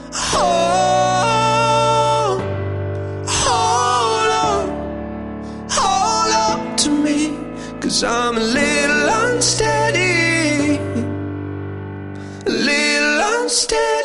Hold, hold on to me, 'cause I'm a little unsteady, a little unsteady.